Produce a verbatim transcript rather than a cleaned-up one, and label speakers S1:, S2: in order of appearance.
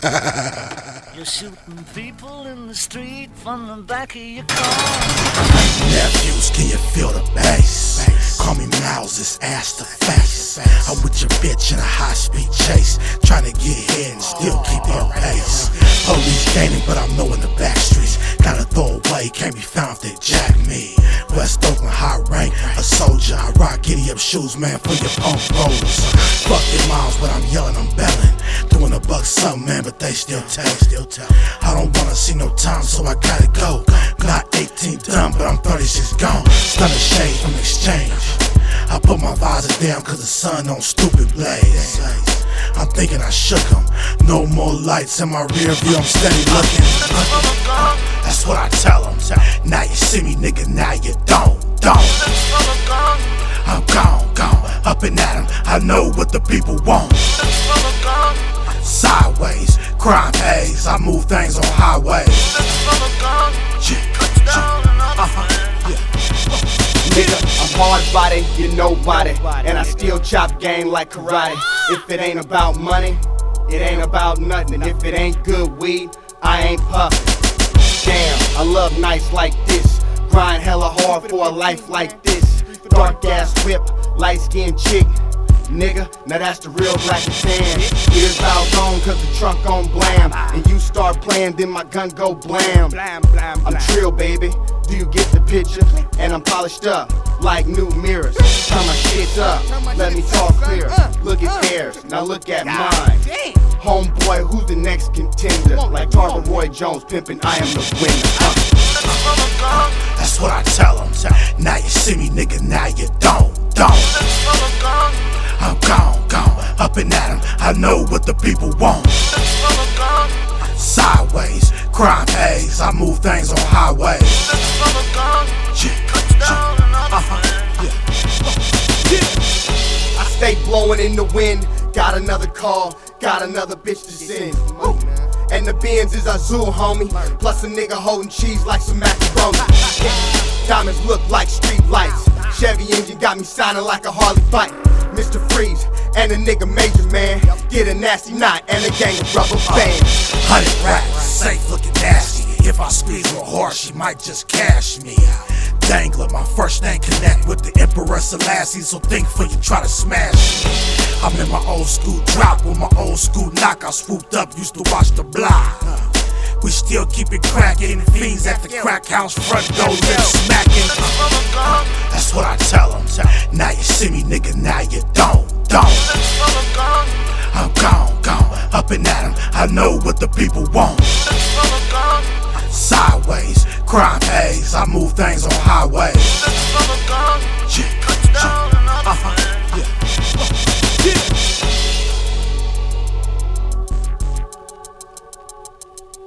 S1: You're shooting people in the street from the back of your car.
S2: Nephews, can you feel the bass? Call me Miles, it's ass to face. I'm with your bitch in a high-speed chase, trying to get here and still keep your pace. Police gaining, but I'm knowing the back streets. Gotta throw away, can't be found if they jack me. West Oakland, high rank, a soldier. I rock giddy up shoes, man, for your punk rollers. Fuck your moms, but I'm yelling, I'm belling. Doing a buck something, man, but they still tell, still tell. I don't wanna see no time, so I gotta go. Not eighteen done, but I'm thirty-six gone. Stunning shade from exchange. I put my visor down cause the sun don't stupid blaze. I'm thinking I shook him. No more lights in my rear view, I'm steady looking. That's what I tell him. Now you see me, nigga, now you don't, don't. I'm gone, gone, up and at him. I know what the people want. Sideways, crime pays, I move things on highways.
S3: Nigga, I'm hard body, you nobody, and I still chop game like karate. If it ain't about money, it ain't about nothing. If it ain't good weed, I ain't puffin'. Damn, I love nights like this. Grind hella hard for a life like this. Dark ass whip, light skinned chick. Nigga, now that's the real black and tan. Ears out on cause the trunk on blam. And you start playing, then my gun go blam. I'm trill, baby, do you get the picture? And I'm polished up like new mirrors. Turn my shit up, let me talk clear. Look at theirs, now look at mine. Homeboy, who's the next contender? Like Tarver Roy Jones, pimpin', I am the winner. uh.
S2: That's what I tell them. Now you see me, nigga, now you don't, don't. I'm gone, gone, up and at him. I know what the people want. Sideways, crime pays, I move things on highways.
S3: I stay blowing in the wind. Got another call, got another bitch to send. Ooh. And the Benz is Azul, homie. Plus a nigga holding cheese like some macaroni. Diamonds look like street lights. Chevy engine got me signing like a Harley bike. Mister Freeze and a nigga Major Man. Get a nasty knot and a gang of rubber bands.
S2: Hundred racks, safe looking nasty. If I squeeze real hard, she might just cash me. Dangler, my first name connect with the Emperor Selassie, so think before you try to smash me. I'm in my old school drop with my old school knock. I swooped up, used to watch the block. We still keep it cracking, fiends at the crack house front door, lip smacking. That's what I tell them. Now you see me, nigga, now you don't, don't. I'm gone, gone, up and at him. I know what the people want. Sideways, crime pays, I move things on highways.